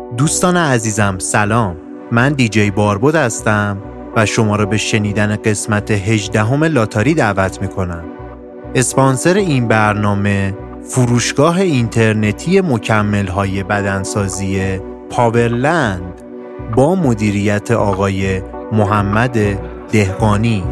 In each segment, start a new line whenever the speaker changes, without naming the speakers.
دوستان عزیزم سلام، من دیجی باربود هستم و شما را به شنیدن قسمت 18 لاتاری دعوت میکنم. اسپانسر این برنامه فروشگاه اینترنتی مکمل‌های بدنسازی پاورلند با مدیریت آقای محمد دهقانی.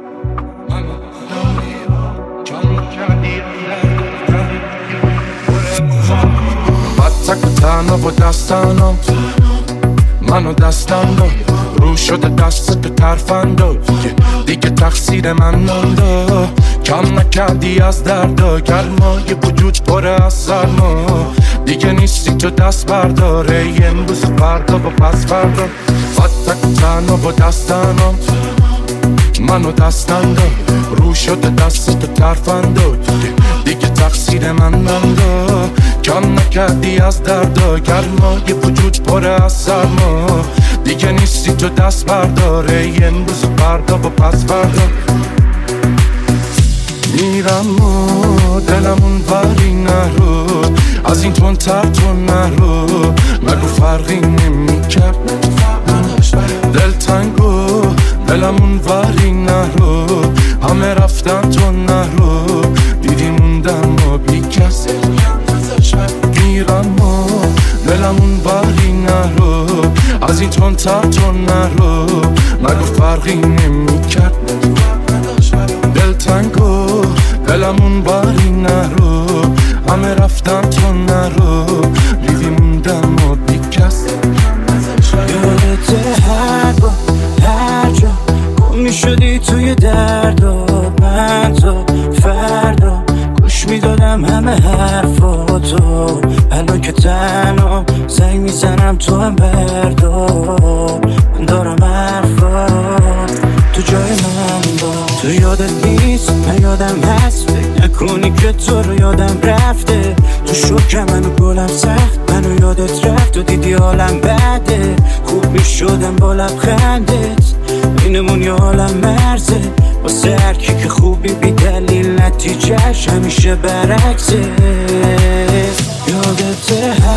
تنها با دستانم منو دستم داد رو شده دستت به ترفندا دیگه تقصیر من نانده کم نکردی از دردا گرمای وجود پره از سرما دیگه نیستی تو دست برداره امروز فردا با پس فردا فتک تنها با دستانم منو دستم داد رو شده دستت به ترفندا دیگه تقصیر من نانده کم نکردی از دردا گرمای وجود پره از سرما دیگه نیستی تو دست برداره امروز فردا با پس فردا میرم و دلمون وری نرو از این تندتر تو نرو مگو فرقی نمیکرد دلتنگ و دلمون وری نرو همه رفتن تو نرو دیدی موندم و بی کس میرم و دلمون وری نرو از این تندتر تو نرو مگو فرقی نمیکرد دلتنگ و دلمون وری نرو همه رفتن تو نرو دیدی موندم و بی کس
یادت هر جا گم میشدی توی درد و من تا فردا گوش میدادم همه حرفاتو الان که تنها زنگ میزنم تو هم بردار من دارم حرفات تو جای من با تو یادت نیست من یادم هست فکر نکنی که تو رو یادم رفته تو شکر منو گلم سخت منو یادت رفت و دیدی حالم بده خوب میشدم با لبخندت اینمون یه حالم مرزه واسه هر کی که خوبی بی دلیل نتیجهش همیشه برعکسه یادت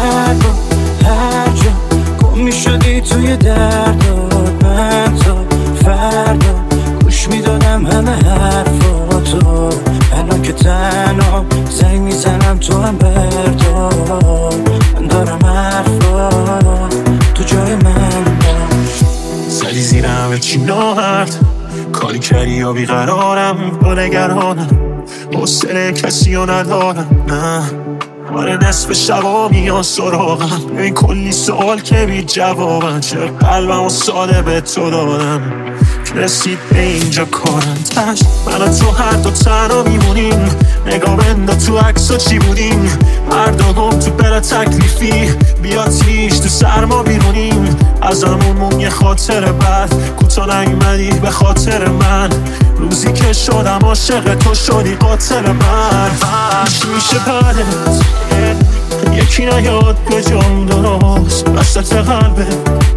هر جا گم میشدی توی درد و من تا فردا گوش میدادم همه حرفاتو الان که تنها زنگ میزنم تو هم بردار من دارم حرفات تو جای من
زدی زیرم به چی ناهرد کاری کردی یا بیقرارم با نگرانم حوصله کسی رو ندارم نه آره نصف شبا میان سراغم این کلی سوال که بی جوابم چرا قلبم و ساده به تو دادم که رسید به اینجا کارم تش من و تو هر دو تنها میمونیم نگاه بندا تو عکسا چی بودیم هر دوم تو بلا تکلیفی بیا تیش تو سرما بیرونیم از همون یه خاطر بد کوتا نیومدی به خاطر من روزی که شدم عاشق تو شدی قاتل من میشه بعدت یکی نیاد به جام درست وسط قلبه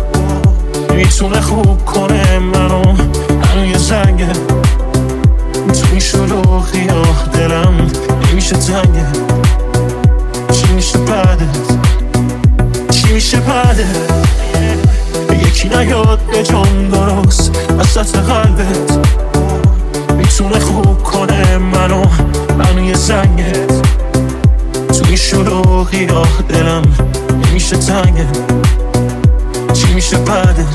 میتونه خوب کنه منو یه زنگه تو این شلوغی دلم نمیشه تنگه چی میشه بعدت چی میشه بعدت یکی نیاد به جام درست وسط قلبت میتونه خوب کنه منو یه زنگه تو این شلوغی دلم نمیشه تنگه چی میشه بعدت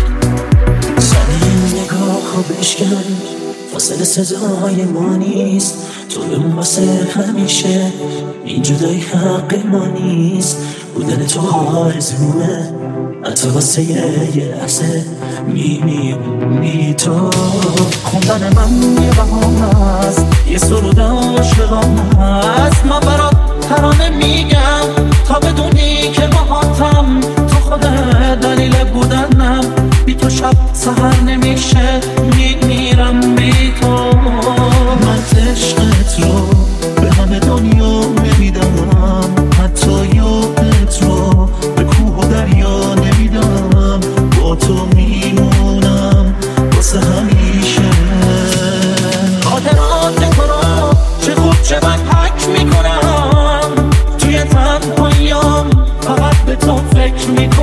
زنی این نگاه رو بشکن فاصله صدای ما نیست تو بمون واسه همیشه این جدایی حق ما نیست بودن تو آرزومه حتی واسه یه لحظه میمونی تو خوندن من یه بهانه است یه سرود عاشقانه است من برات ترانه میگم تا بدونی که باهاتم تو خودت دلیل بودنم بی تو شب سحر نمیشه میمیرم بی تو من عشقت رو به همه دنیا نمیدم حتی یادت رو به کوه و دریا نمیدم با تو میمونم واسه همیشه خاطرات تو رو چه خوب چه من حک میکنم توی تنهاییام فقط به تو فکر میکنم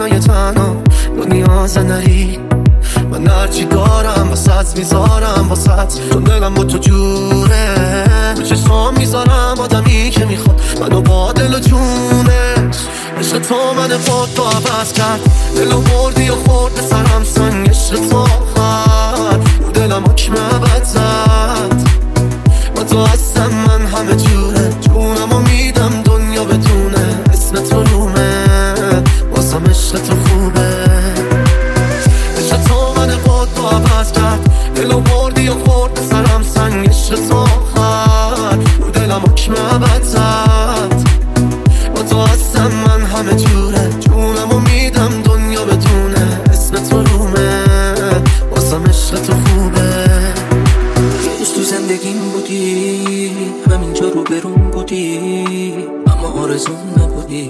دنیای تنها دنیا زنری من هرچی دارم واسط میذارم واسط چون دلم با تو جوره تو چشمام میذارم آدمی که میخواد منو با دل و جونه عشق تو من خود تو عوض کرد دلو بردی و خورد به سرم سنگ عشق تو آخر رو دلم حکم عبد زد با تو هستم من همه جوره جونمو میدم دنیا بدونه اسم تو رومه واسم عشق تو خوبه عشق تو من خود تو عوض کرد دلو بردی و خورد به سرم سنگ عشق تو آخر رو دلم حکم عبد زد با تو هستم من همه جوره جونمو میدم دنیا بدونه اسم تو رومه واسم عشق تو خوبه
روز تو زندگیم بودی همینجا رو برون بودی اما آرزون نبودی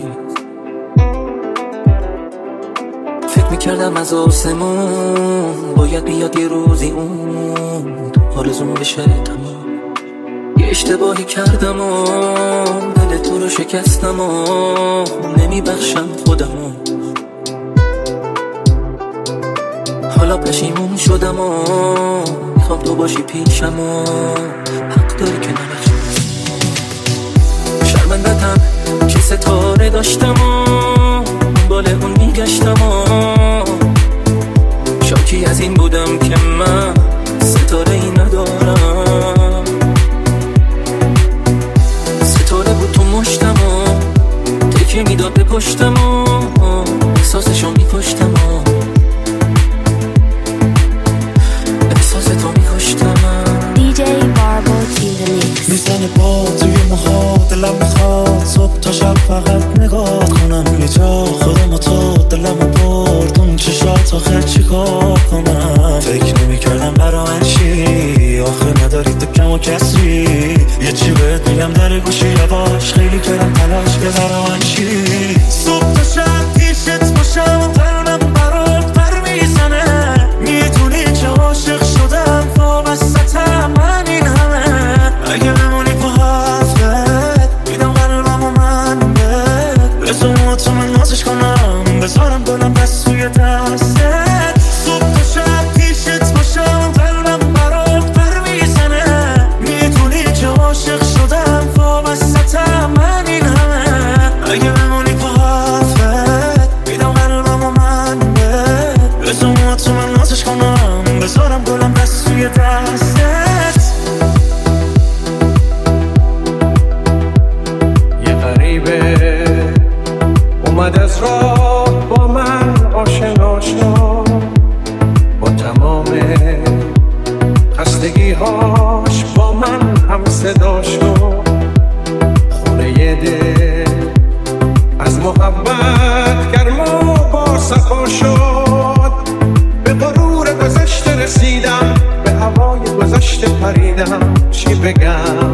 فکر میکردم از آسمون باید بیاد یه روزی اون آرزون بشه تمام یه اشتباهی کردم و دل تو رو شکستم و نمیبخشم خودمو حالا پشیمون شدم و میخوام تو باشی پیشم و حق داری که نبخشم شرمندتم که ستاره داشتم و بالا اون میگشتم و شاکی از این بودم که من ستاره ای ندارم ستاره بود تو مشتم و تکیه میداد به پشتم و احساسشو میکشتم و احساس تو میکشتم
DJ Barbo T-Remix
میزنه با توی موها دلم میخواد صبح تا شب فقط نگاه کنم یه جا خودم و تو دلمو برد اون چشات آخر چی کار کنم فکر نمیکردم برای چی آخه نداری تو کم و کسری یه چی بهت میگم در گوشی یواش خیلی کردم تلاش که برای چی صبح تا شب پیشت باشم قلبم برات پر میزنه میدونی چه عاشق شدم وابستم من این همه اگه بمونی با حرفت میدم قلبم و من بزن تو من نازش کنم بذارم دلم بس توی دستت صبح تا شب پیشت باشم قلبم برات پر میزنه میدونی چه عاشق شدم وابستم من این همه اگه بمونی با حرفت میدم قلبم و من بزن تو من نازش کنم بذارم دلم بس توی دستت
یه غریبه اومد از راه با من آشنا شد با تمام خستگی‌هاش با من هم صدا شد خونه دل از محبت گرم و با صفا شد به غرور گذشته رسیدم به هوای گذشته پریدم چی بگم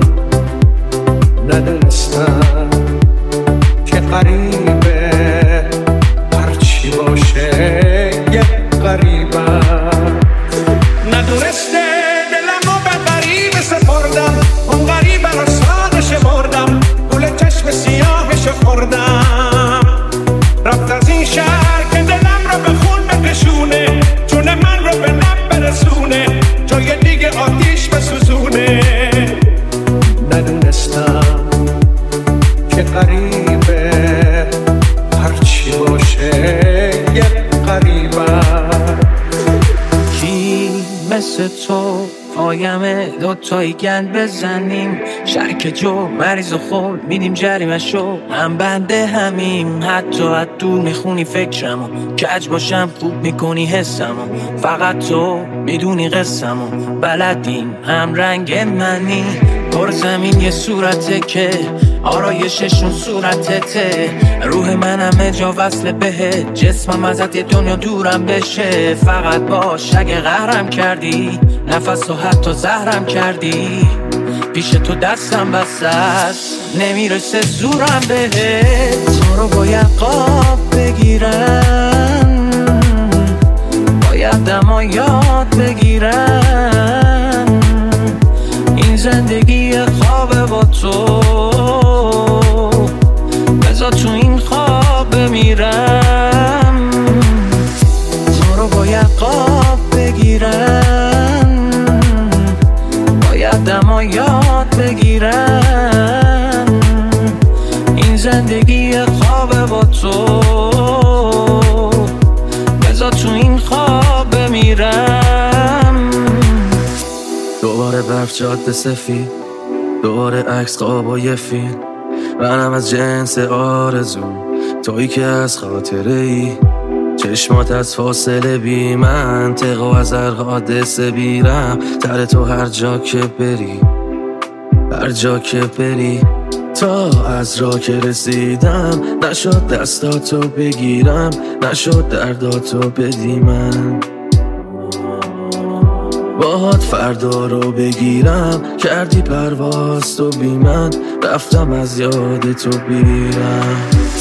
ندونستم که غریبه هرچی باشه یه غریبم ندونسته دلمو به غریبه سپردم اون غریبه رو سادش بردم گل چشم سیاهش خوردم رفت از این شهر که دلم رو به خون بکشونه جون من رو به لب برسونه جای دیگه آتیش بسوزونه ندونستم که غریبه هرچی باشه یه غریبم
کی مثل تو پایمه دوتایی گند بزنیم شرک جو مریض و خود میدیم جریمشو هم بنده همیم حتی از دور میخونی فکرمو کج باشم خوب میکنی حسمو فقط تو میدونی قصمو بلدیم هم رنگ منی پر زمین یه صورته که آرایششون صورتته روح من همه جا وصل بهت جسمم ازت یه دنیا دورم بشه فقط باش اگه قهرم کردی نفس و حتی زهرم کردی پیش تو دستم بسته است نمیرسه زورم بهت تو رو باید قاب بگیرم باید دما یاد بگیرم این زندگی خوابه با تو بذار تو این خواب بمیرم
برف جاده سفید، دوباره عکس خوابای فیلم. منم از جنس آرزو، تویی که از خاطره ای. چشمات از فاصله بی منطق و از هر حادثه بیرم در تو هر جا که بری، هر جا که بری. تا از راه که رسیدم نشد دستاتو بگیرم، نشد درداتو بدی من. باهات فردا رو بگیرم، کردی پرواز تو بی من، رفتم از یاد تو بیرم.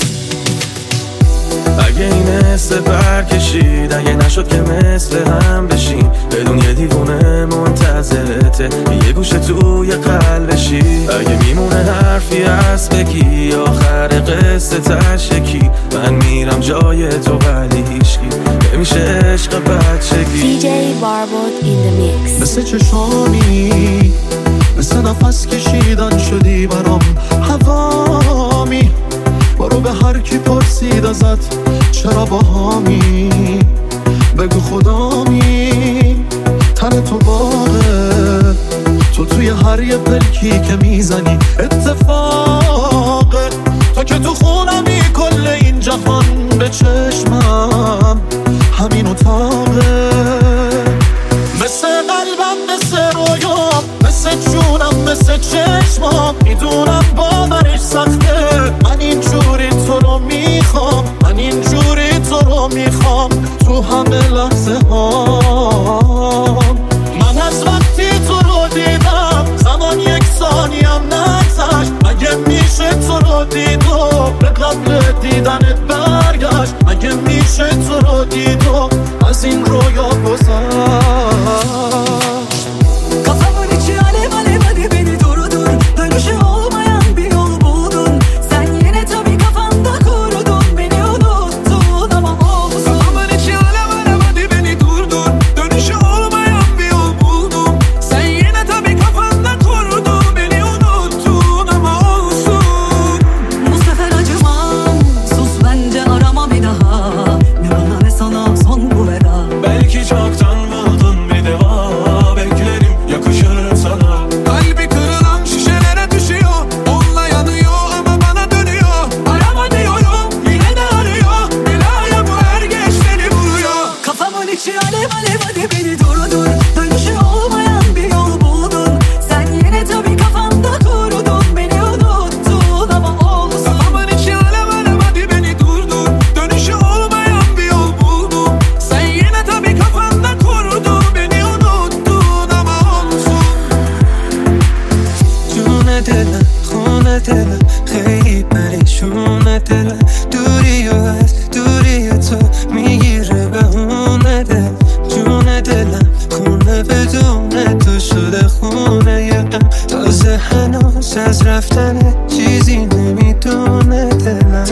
اگه این حس برکشید، اگه نشد که مثل هم بشیم، بدون یه دیوونه منتظرته یه گوشه توی قلبشی. اگه میمونه حرفی از بگی، آخر قصه تشکی، من میرم جای تو ولی هیچکی نمیشه عشق بچگی.
DJ Barbot in the mix.
مثل چشامی، مثل نفس کشیدن شدی برام هوامی. برو به هر کی پرسید ازت چرا باهامی، بگو خدامی. تن تو باغه، تو توی هر یه پلکی که میزنی اتفاقه. تو که تو خونمی، کل این جهان به چشمم همین اتاقه. مثل قلبم، مثل رویام، مثل جونم، مثل چشمام. میدونم باورش سخته، من اینجوری تو رو میخوام، من اینجوری تو رو میخوام تو همه لحظه ها. من از وقتی تو رو دیدم زمان یک ثانیم نگذشت. مگه میشه تو رو دید و به قبل دیدنت برگشت؟ مگه میشه تو رو دید و از این رویا گذشت؟
Kafamın içi alev alev, hadi beni durdur. Dönüşü olmayan bir yol buldun. Sen yine tabii kafanda kurdun, beni unuttun ama olsun. Kafamın içi alev alev, hadi beni durdur. Dönüşü olmayan bir yol buldum. Sen yine tabii kafanda kurdun, beni unuttun ama olsun. Bu sefer acımam, sus bence arama bir daha. Ne bana ne sana son bu veda.
Belki çoktan buldun bir deva, beklerim yakışır sana.
Kalbi kırılan şişelere düşüyor, onunla yanıyor ama bana dönüyor. Arama diyorum, yine de arıyor. Belaya bu her geç seni vuruyor. Kafamın içi alev alev, hadi beni durdur. Dönüşü olmayan bir yol buldun. Sen yine tabii kafanda kurdun, beni unuttun ama olsun. Kafamın içi alev alev, hadi beni durdur. Dönüşü olmayan bir yol buldum. Sen yine tabii kafanda kurdun, beni unuttun ama olsun.
جون دلم، خونه دلم، خیلی پریشونه دلم. دوری و از دوری تو میگیره بهونه دلم. جون دلم، خونه بدون تو شده خونه غم. تازه هنوز از رفتن چیزی نمیدونه دلم.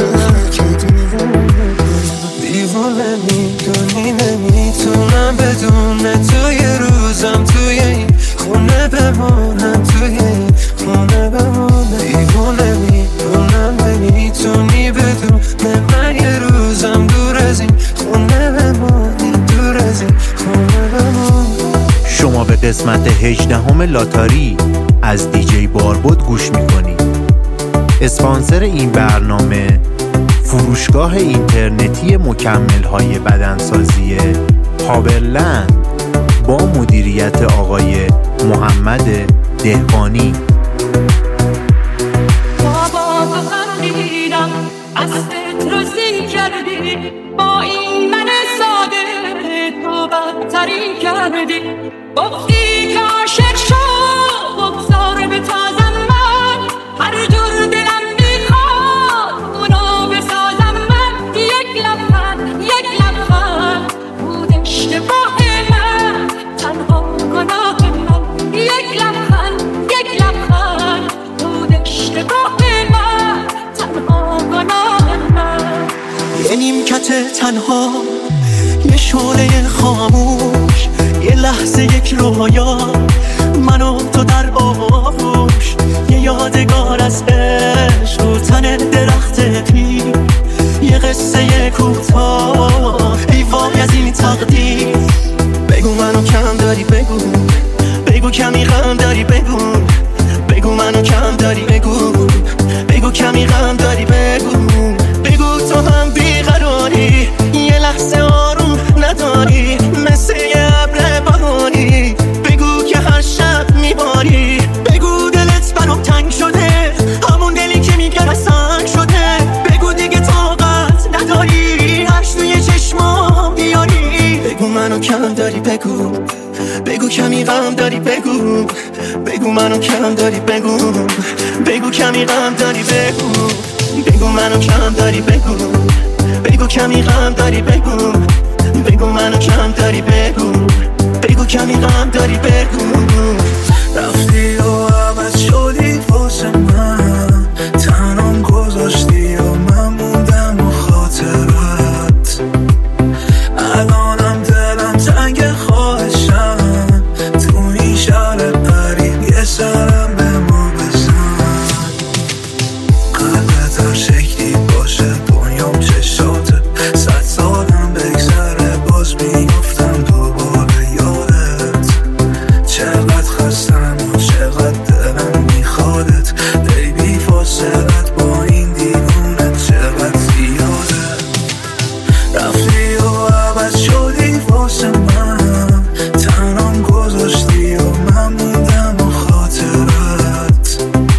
دیوونه میدونی نمیتونم بدون تو یه روزم توی این خونه بمونم، توی این خونه بمونم. دیوونه میدونم نمیتونی بدون من یه روزم دور از این خونه بمونی، دور از این خونه بمونی.
شما به قسمت 18 لاتاری از دیجی باربود گوش میکنید. اسپانسر این برنامه فروشگاه اینترنتی مکمل‌های بدنسازی هاورلند با مدیریت آقای محمد دهقانی.
بابا فهمیدم از راضی کردی، با این من ساده تو بدتری کردی. گفتی که عاشق شو بگذار به تازم، من هر جور دلم میخواد اونو بسازم. من یک لبخند بود اشتباه من، تنها گناه من. یک لبخند بود اشتباه من، تنها گناه من.
یه نیمکت تنها، یه شعله خاموش، یه لحظه یک رویا، من و تو در آغوش. یه یادگار از عشق رو تن درخت پیر، یه قصه کوتاه، ای وای از این تقدیر. بگو منو کم داری، بگو کمی غم داری.
منو کم داری بگو، بگو کمی غم داری بگو، بگو منو کم داری بگو، بگو کمی غم داری بگو، بگو منو کم داری بگو، بگو کمی غم داری بگو، بگو منو کم داری بگو، بگو کمی غم داری بگو.
رفتی و عوض شدی واسه من، تنام گذاشتی و من موندم و خاطرت. الانم دلم تنگ خواهشم، تو این شهر قریب یه سرم به ما بزن. قلبت هر شکلی باشه دنیام چشاته، 100 سالم بگذره باز میافتم دوباره یادت. چقدر خستم و چقدر دلم میخوادت، بیبی فاصلت با این دیوونت چقدر زیاده. رفتی و عوض شدی واسه من، تنام گذاشتی و من موندم و خاطرت.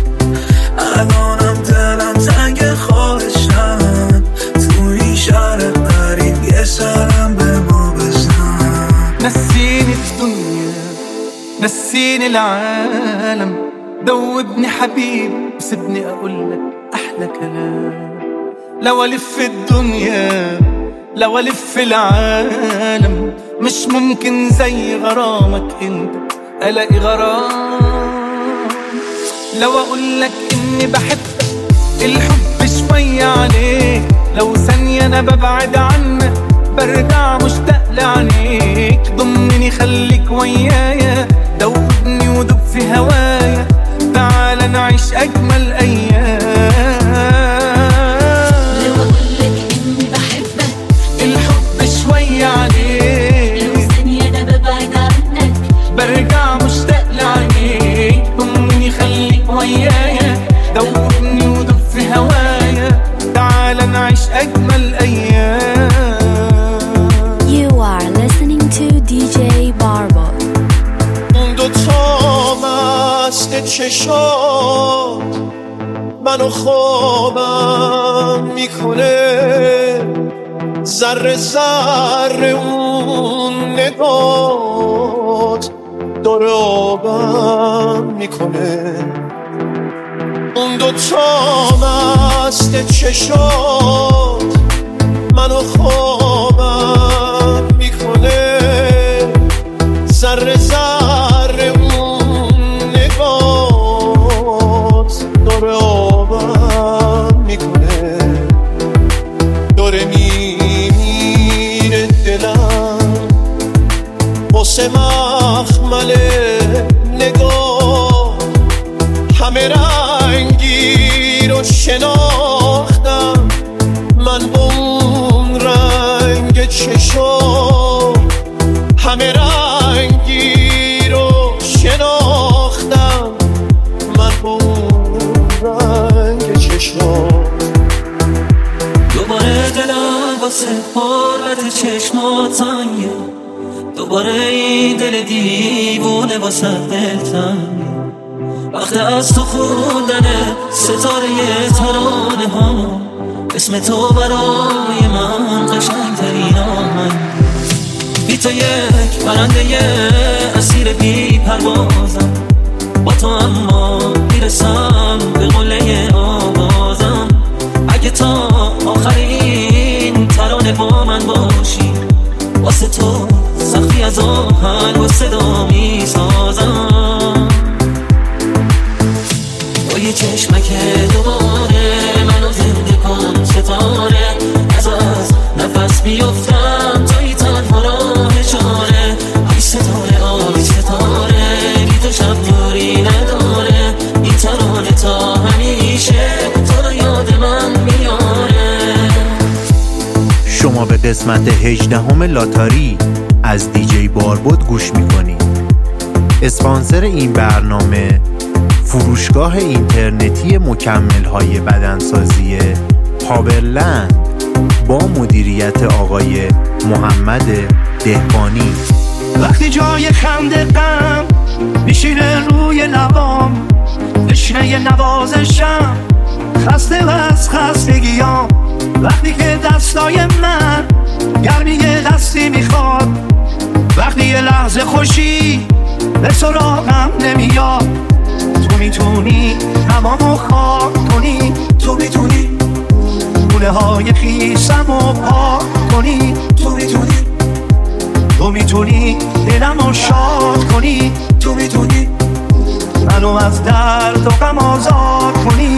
الانم دلم تنگ خواهشم، تو این شهر قریب یه سرم به ما بزن.
نسيني الدنيا نسيني العالم، دوبني حبيبي وسيبني اقولك احلى كلام. لو الف الدنيا لو الف العالم، مش ممكن زي غرامك انت الاقي غرام. لو اقولك اني بحبك الحب شوية عليك، لو ثانية انا ببعد عنك برجع مشتاق لعينيك. ضمني خليك ويايا، دوبني ودوب في هوايا، تعال نعيش اجمل ايام.
لو اقولك اني بحبك
الحب شوية عليك،
لو ثانية انا ببعد عنك
برجع مشتاق لعينيك. ضمني خليك ويايا، دوبني ودوب في هوايا، تعال نعيش اجمل ايام.
You are listening to DJ Barbot.
اون دوتا مست چشات منو خوابم میکنه، ذره ذره اون نگات داره آبم میکنه. اون دوتا مست چشات منو خوابم میکنه، ذره ذره اون نگات داره آبم میکنه. داره میمیره دلم واسه مخمل نگاه، همه رنگی رو شناختم من با اون رنگ چشم، همه رنگی رو شناختم من با اون رنگ چشم.
دوباره دلم واسه حرمت چشمات تنگه، دوباره این دل دیوونه واسه دلتنگه. وقت از تو خوندن ستاره ترانه ها، اسم تو برای من قشنگترین آهنگ. بی تو یک پرنده اسیر بی پروازم، با تو اما میرسم به قله آوازم. اگه تا آخرین ترانه با من باشی، واسه تو سختی از آهنگ و صدا میسازم. با یه چشمک دوباره منو زنده کن ستاره، از نفس بیفتم توی تنها راه چاره. آی ستاره آی ستاره، بی تو شب نوری نداره. این ترانه تا همیشه تو رو یاد من میاره.
شما به قسمت 18 لاتاری از دیجی باربود گوش میکنید. اسپانسر این برنامه فروشگاه اینترنتی مکمل‌های بدنسازی هابرلند با مدیریت آقای محمد دهقانی.
وقتی جای خنده غم میشینه روی لبام، تشنه نوازشم خسته و از خستگیام. وقتی که دستای من گرمی دستی میخواد،
تازه خوشی به سراغم نمیاد. تو میتونی تمامو خاک کنی، تو میتونی گوله های خیسمو پاک کنی، تو میتونی، تو میتونی دلمو شاد کنی، تو میتونی منو از درد و غم آزاد کنی.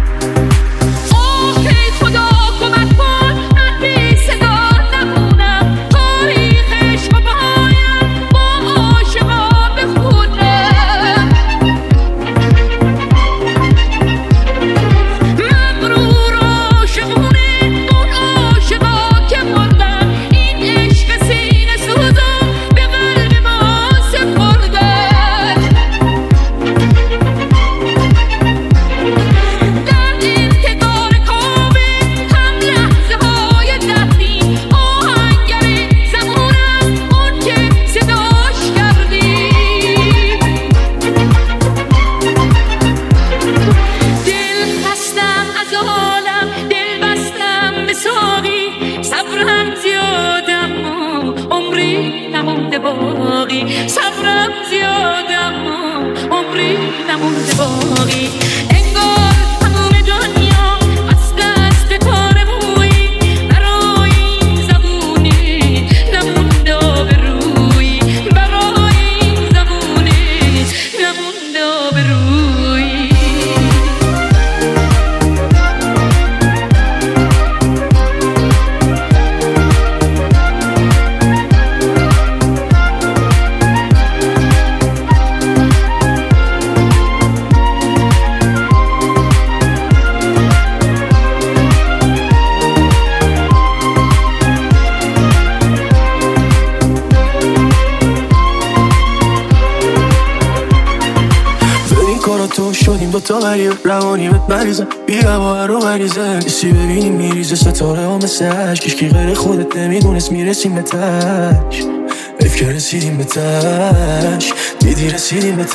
دوتا ولی روانی بهت مریضم بیا با رو مریضه کسی ببینیم میریزه ستاره ها مثل عشق کشکی غیر خودت نمیدونست میرسیم به تش حیف که رسیدیم به تش دیدی رسیدیم به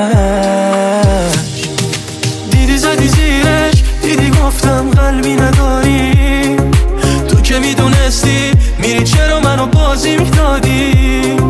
تش دیدی زدی زیرش دیدی گفتم قلبی نداری تو که میدونستی میری چرا منو بازی میدادی